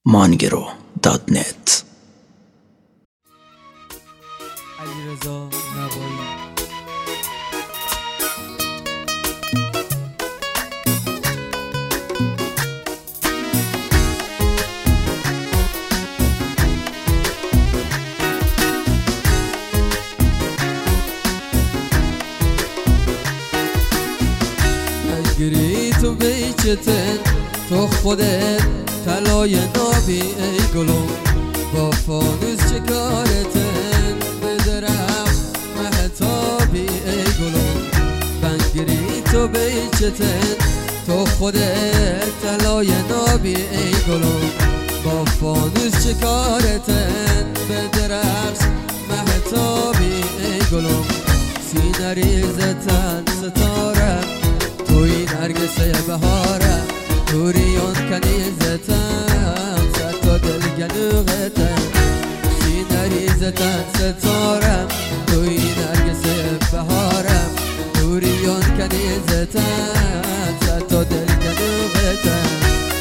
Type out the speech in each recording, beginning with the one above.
mangero.net. علیرضا نوایی. نگیری تو بیچتن تو خودت طلای نابی ای گلم، با فانوس چه کارتن به درخت مهتابی ای گلم. بنگیری تو بیچتن تو خودت طلای نابی ای گلم، با فانوس چه کارتن به درخت مهتابی ای گلم. سینه ریزتن ستاره توی نرگسه بهارم، دوریان کنیزتم صد تا دل گنوغتم. سینه ریزتن ستارم توی نرگسه بهارم، دوریان کنیزتم صد تا دل گنوغتم.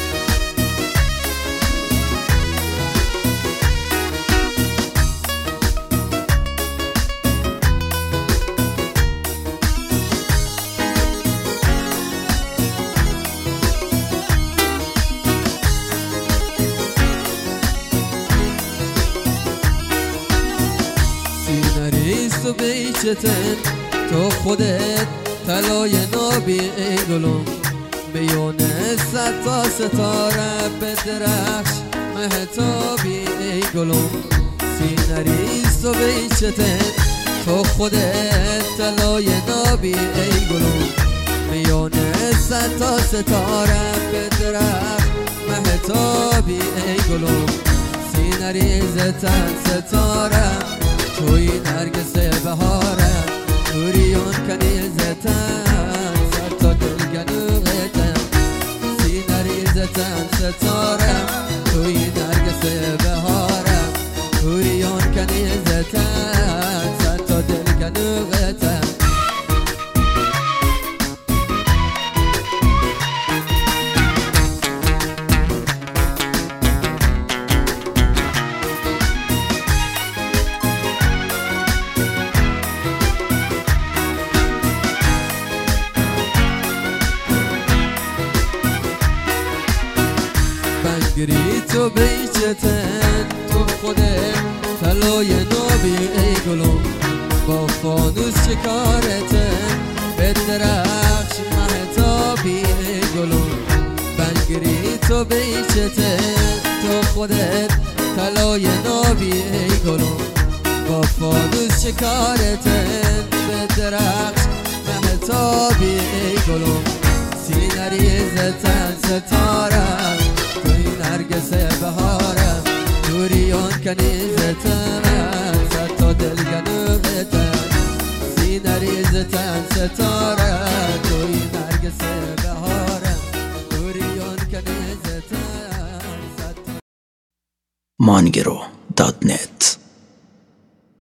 تو بیچتن تو خودت طلای نابی ای گلم، میونه صد تا ستاره به درخش مهتابی ای گلم. سینه ریز تو بیچتن تو خودت طلای نابی ای گلم، میونه صد تا ستاره به درخش مهتابی ای گلم. سینه ریزتن ستاره توی نرگسه بهارم، دوریان کنیزتن صد تا دل گنوغتن. سینه ریزتن ستارم توی نرگسه بهارم، دوریان کنیزتن صد تا دل گنوغتن. بنگیری تو بیچتن تو خودت طلای نابی ای گلم، با فانوس چه کارتن به درخش مهتابی ای گلم. بنگیری تو بیچتن تو خودت طلای نابی ای گلم، با فانوس چه کارتن به درخش مهتابی ای گلم. سینه ریزتن ستارم نرگسه بهارم، دوریان کنیزتن صد تا دل گنوغتن. سینه ریزتن ستاره توی نرگسه بهارم، دوریان کنیزتن صد تا mangero.net.